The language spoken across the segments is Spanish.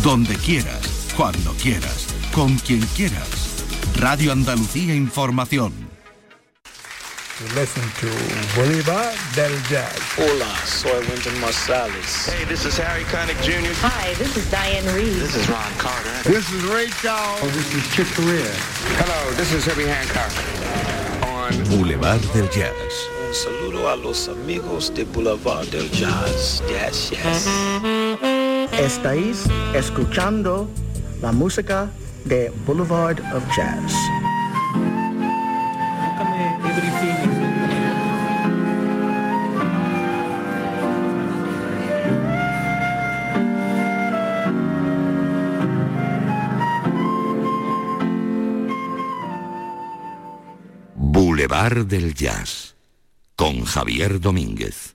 Donde quieras, cuando quieras, con quien quieras. Radio Andalucía Información. Listen to Boulevard del Jazz. Hola, soy Wynton Marsalis. Hey, this is Harry Connick Jr. Hi, this is Diane Reed. This is Ron Carter. This is Ray Charles. Oh, this is Chick Corea. Hello, this is Herbie Hancock. On Boulevard del Jazz. Un saludo a los amigos de Boulevard del Jazz. Yes, yes. Estáis escuchando la música de Boulevard of Jazz. Boulevard del Jazz, con Javier Domínguez.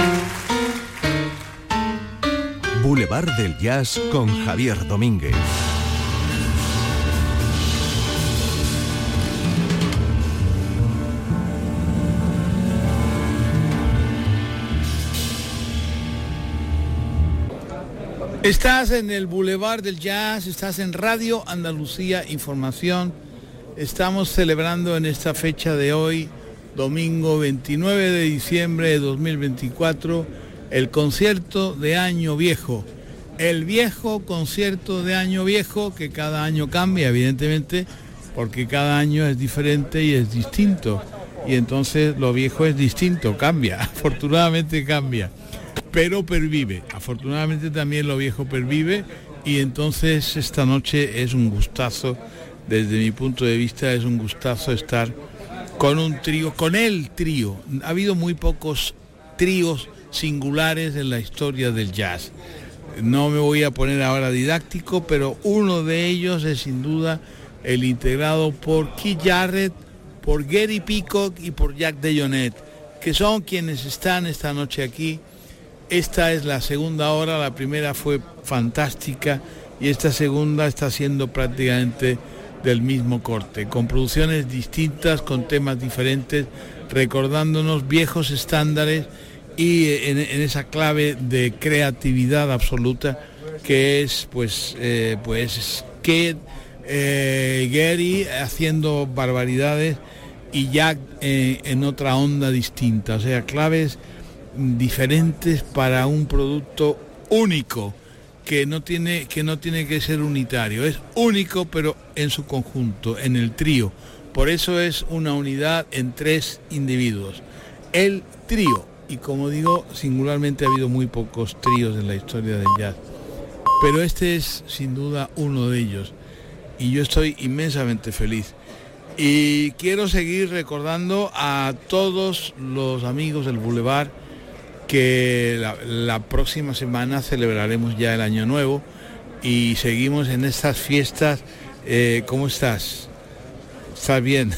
Boulevard del Jazz con Javier Domínguez. Estás en el Boulevard del Jazz, estás en Radio Andalucía Información. Estamos celebrando en esta fecha de hoy, domingo 29 de diciembre de 2024, el concierto de Año Viejo. El viejo concierto de Año Viejo, que cada año cambia, evidentemente, porque cada año es diferente y es distinto. Y entonces lo viejo es distinto, cambia, afortunadamente cambia. Pero pervive, afortunadamente también lo viejo pervive, y entonces esta noche es un gustazo, desde mi punto de vista es un gustazo estar con un trío, con el trío. Ha habido muy pocos tríos singulares en la historia del jazz. No me voy a poner ahora didáctico, pero uno de ellos es sin duda el integrado por Keith Jarrett, por Gary Peacock y por Jack DeJohnette, que son quienes están esta noche aquí. Esta es la segunda hora, la primera fue fantástica y esta segunda está siendo prácticamente del mismo corte, con producciones distintas, con temas diferentes, recordándonos viejos estándares y en esa clave de creatividad absoluta que es Gary haciendo barbaridades y Jack en otra onda distinta, o sea, claves diferentes para un producto único que no tiene que ser unitario, es único pero en su conjunto, en el trío. Por eso es una unidad en tres individuos, el trío. Y como digo, singularmente ha habido muy pocos tríos en la historia del jazz, pero este es sin duda uno de ellos y yo estoy inmensamente feliz. Y quiero seguir recordando a todos los amigos del Boulevard que la próxima semana celebraremos ya el Año Nuevo y seguimos en estas fiestas. ¿Cómo estás? ¿Estás bien?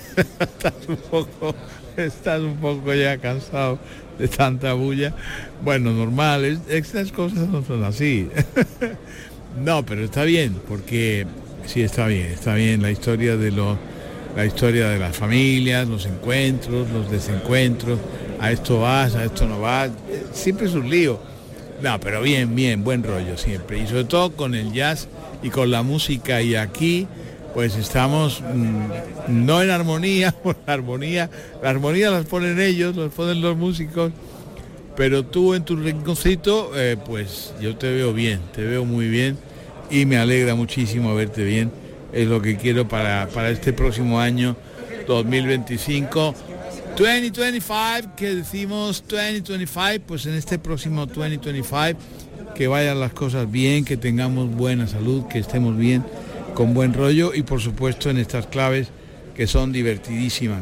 Estás un poco ya cansado de tanta bulla. Bueno, normal, estas cosas no son así. No, pero está bien, porque sí está bien la historia de las familias, los encuentros, los desencuentros. A esto vas, a esto no vas, siempre es un lío. No, pero bien, buen rollo siempre. Y sobre todo con el jazz y con la música. Y aquí, pues estamos no en armonía, por la armonía las ponen ellos, las ponen los músicos. Pero tú en tu rinconcito, pues yo te veo bien, te veo muy bien. Y me alegra muchísimo verte bien. Es lo que quiero para este próximo año 2025. 2025, que decimos 2025, pues en este próximo 2025 que vayan las cosas bien, que tengamos buena salud, que estemos bien, con buen rollo y por supuesto en estas claves que son divertidísimas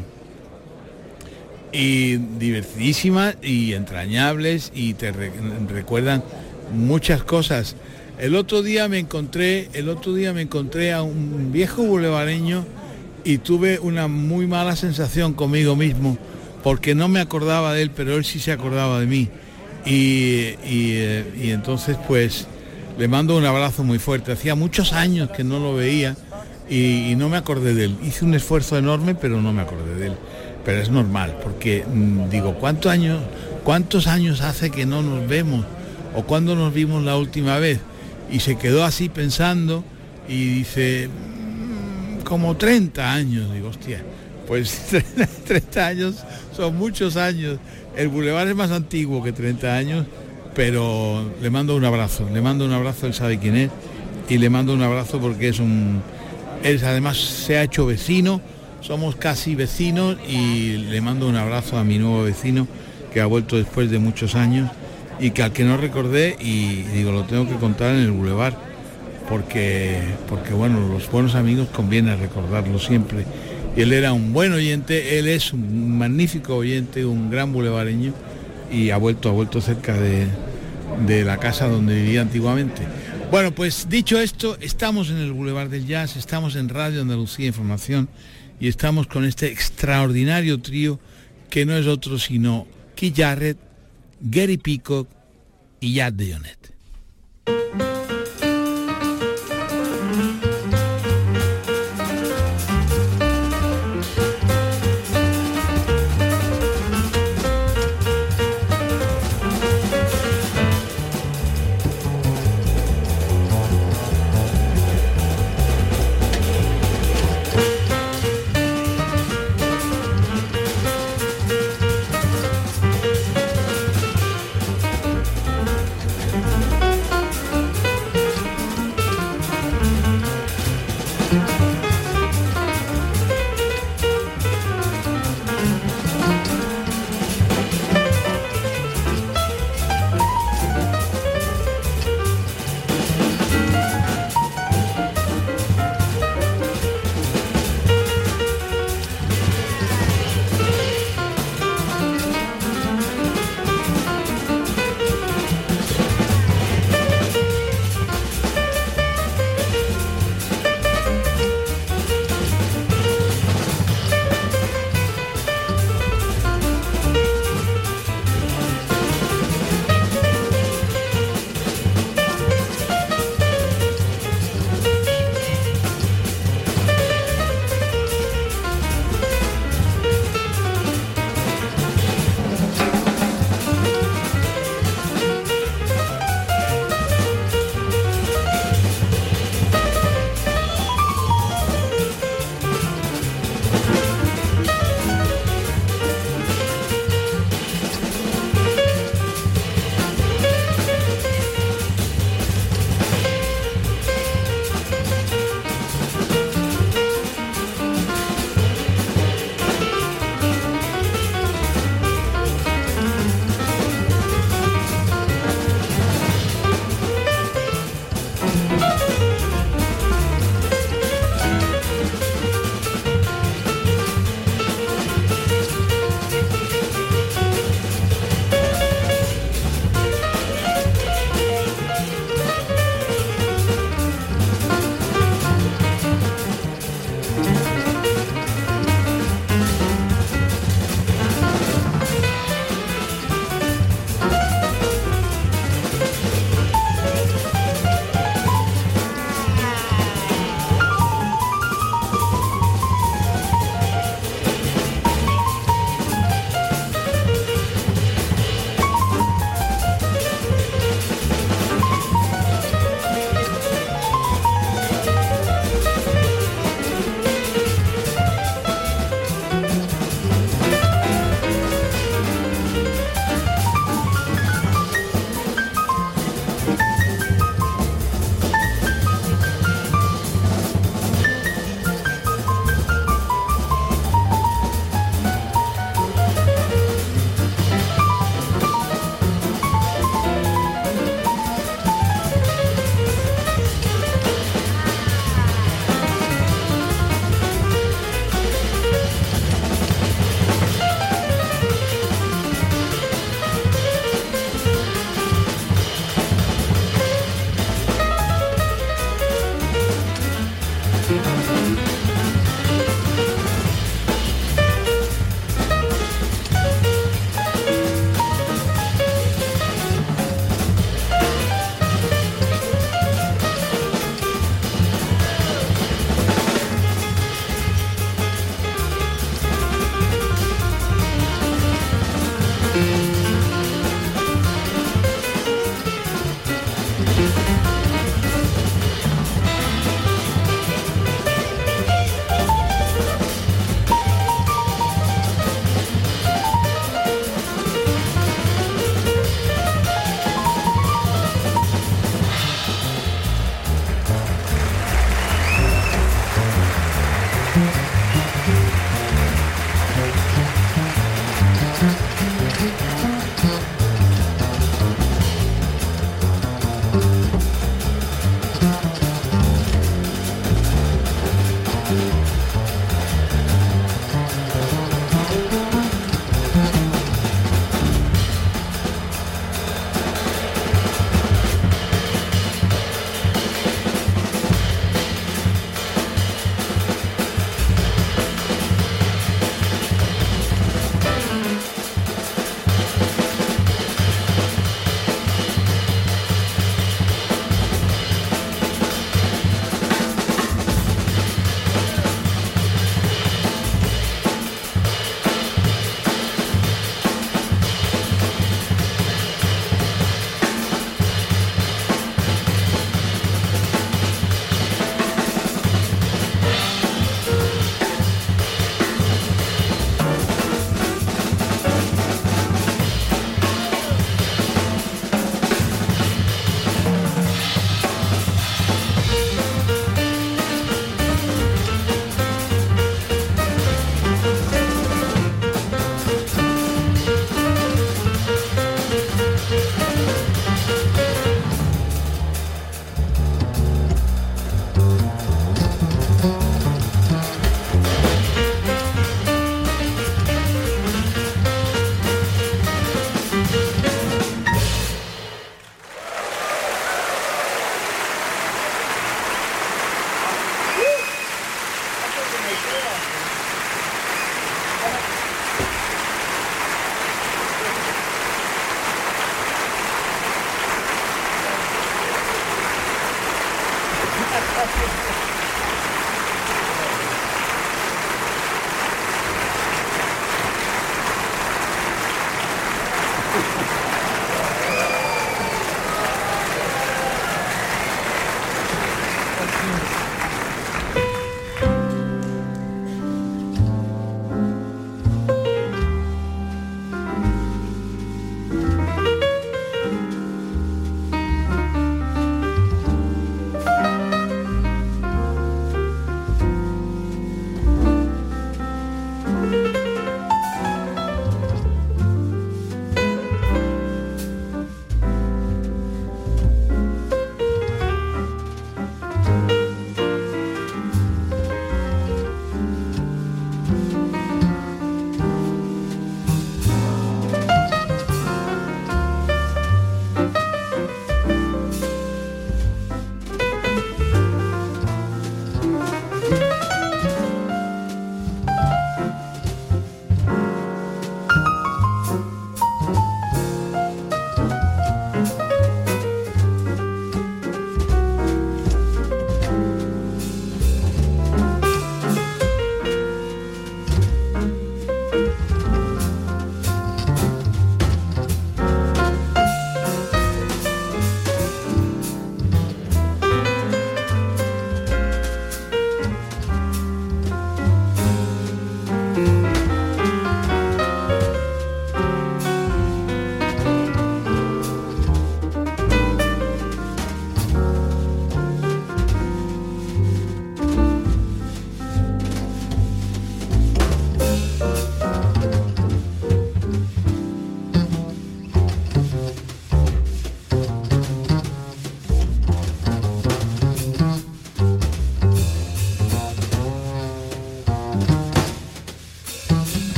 y entrañables y te recuerdan muchas cosas. El otro día me encontré a un viejo boulevareño y tuve una muy mala sensación conmigo mismo, porque no me acordaba de él, pero él sí se acordaba de mí. Y entonces pues le mando un abrazo muy fuerte. Hacía muchos años que no lo veía y no me acordé de él. Hice un esfuerzo enorme, pero no me acordé de él. Pero es normal, porque digo, ¿cuántos años hace que no nos vemos? ¿O cuándo nos vimos la última vez? Y se quedó así pensando y dice, como 30 años. Digo, hostia, pues 30 años son muchos años. El Boulevard es más antiguo que 30 años, pero le mando un abrazo, él sabe quién es, y le mando un abrazo porque él además se ha hecho vecino, somos casi vecinos, y le mando un abrazo a mi nuevo vecino que ha vuelto después de muchos años y que al que no recordé, y digo, lo tengo que contar en el Boulevard, porque bueno, los buenos amigos conviene recordarlos siempre. Y él era un buen oyente, él es un magnífico oyente, un gran boulevareño, y ha vuelto cerca de la casa donde vivía antiguamente. Bueno, pues dicho esto, estamos en el Boulevard del Jazz, estamos en Radio Andalucía Información y estamos con este extraordinario trío que no es otro sino Keith Jarrett, Gary Peacock y Jack DeJohnette.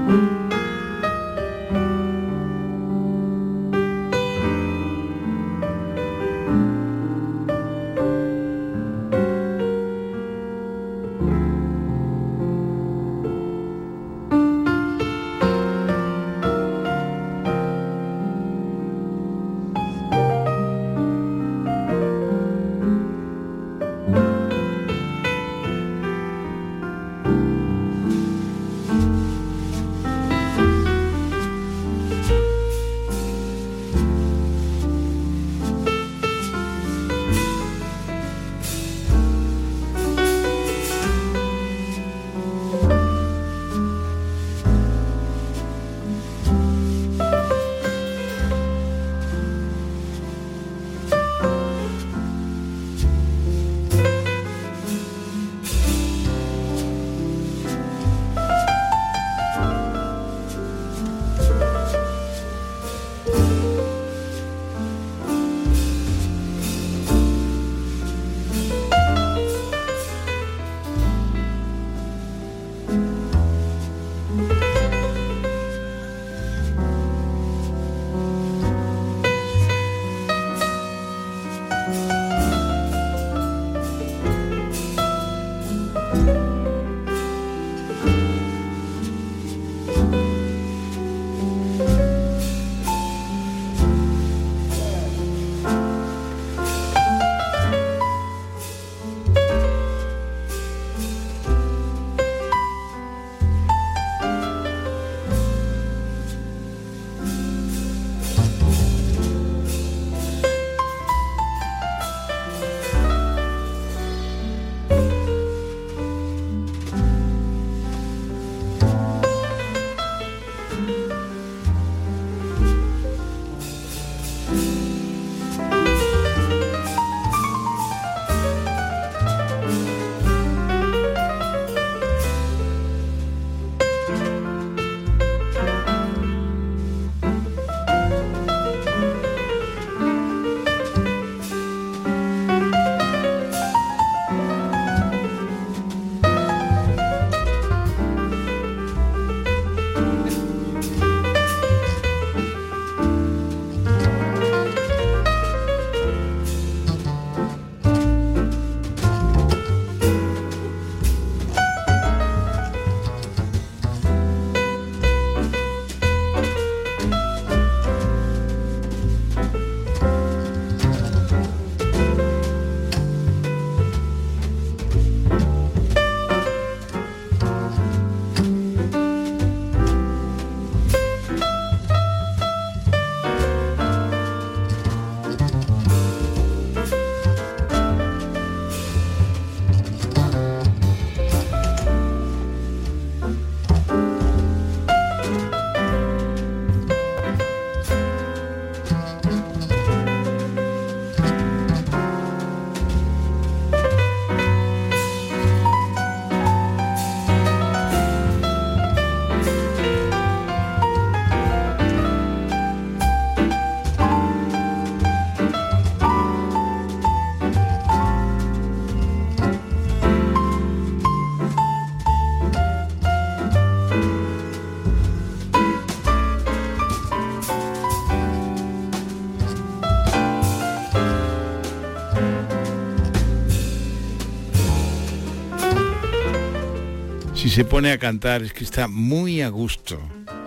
Si se pone a cantar es que está muy a gusto.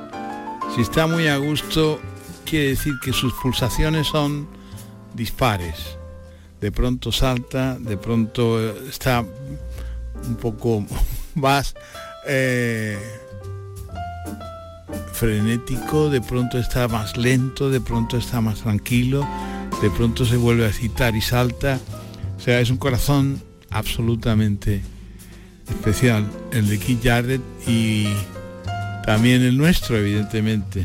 Si está muy a gusto, quiere decir que sus pulsaciones son dispares. De pronto salta, de pronto está un poco más frenético, de pronto está más lento, de pronto está más tranquilo, de pronto se vuelve a excitar y salta. O sea, es un corazón absolutamente especial, el de Keith Jarrett y también el nuestro, evidentemente.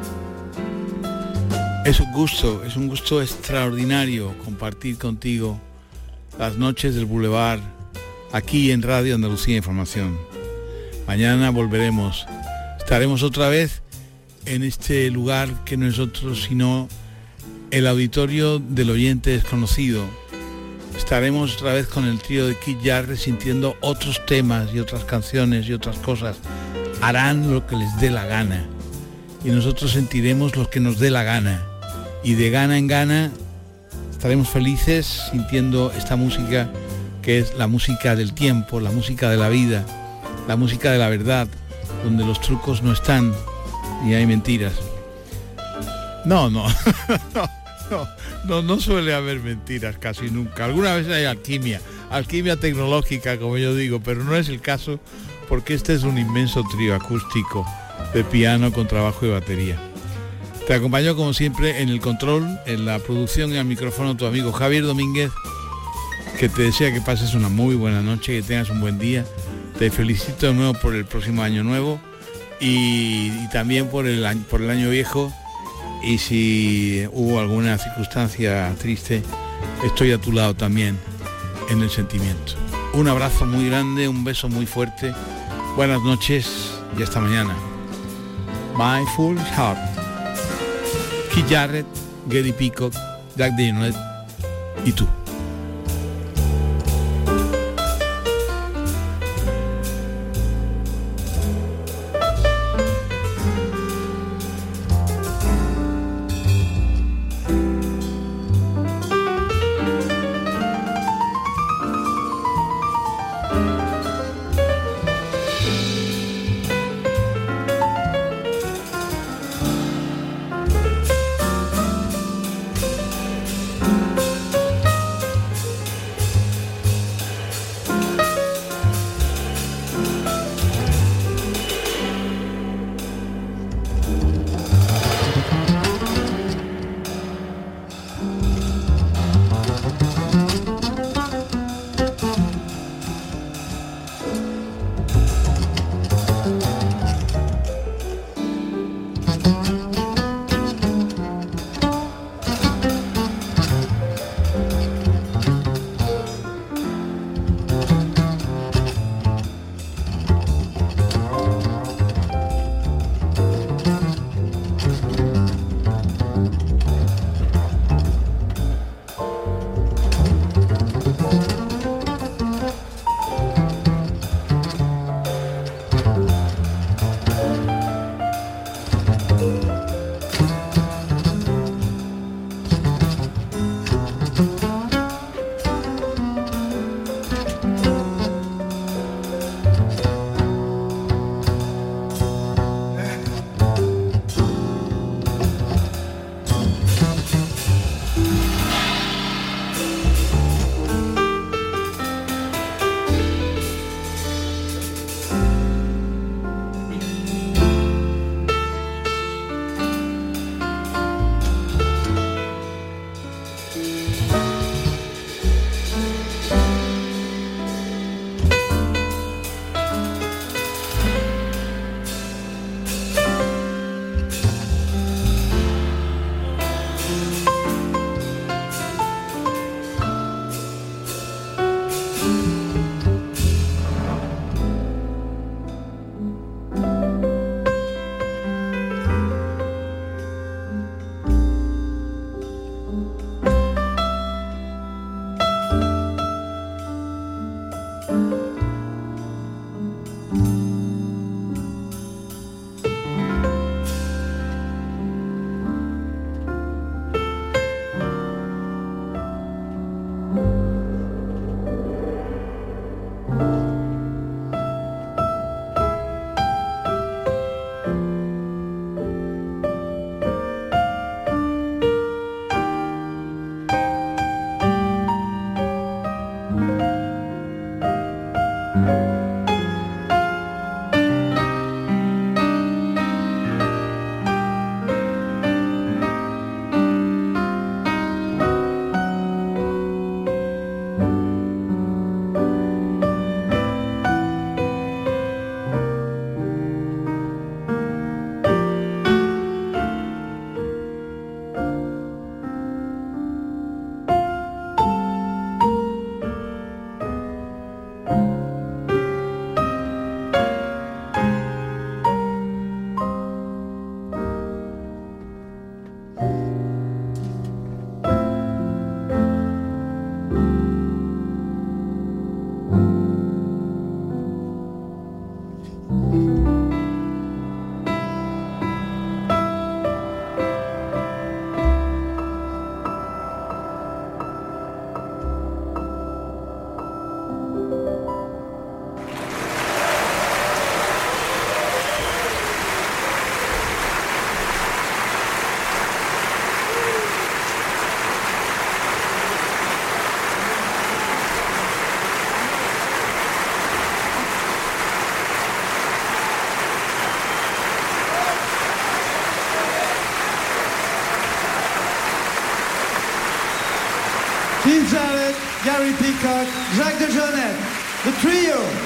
Es un gusto extraordinario compartir contigo las noches del Boulevard aquí en Radio Andalucía Información. Mañana volveremos, estaremos otra vez en este lugar que no es otro sino el auditorio del oyente desconocido. Estaremos otra vez con el trío de Keith Jarrett sintiendo otros temas y otras canciones y otras cosas harán lo que les dé la gana y nosotros sentiremos lo que nos dé la gana, y de gana en gana estaremos felices sintiendo esta música, que es la música del tiempo, la música de la vida, la música de la verdad, donde los trucos no están y hay mentiras. No suele haber mentiras casi nunca. Alguna vez hay alquimia tecnológica, como yo digo, pero no es el caso, porque este es un inmenso trío acústico de piano con trabajo y batería. Te acompañó como siempre en el control, en la producción y al micrófono tu amigo Javier Domínguez, que te desea que pases una muy buena noche, que tengas un buen día. Te felicito de nuevo por el próximo año nuevo y también por el año viejo, y si hubo alguna circunstancia triste, estoy a tu lado también en el sentimiento. Un abrazo muy grande, un beso muy fuerte, buenas noches y hasta mañana. My Full Heart, Keith Jarrett, Gary Peacock, Jack DeJohnette y tú. Steve Jarrett, Gary Peacock, Jacques DeJohnette, the trio.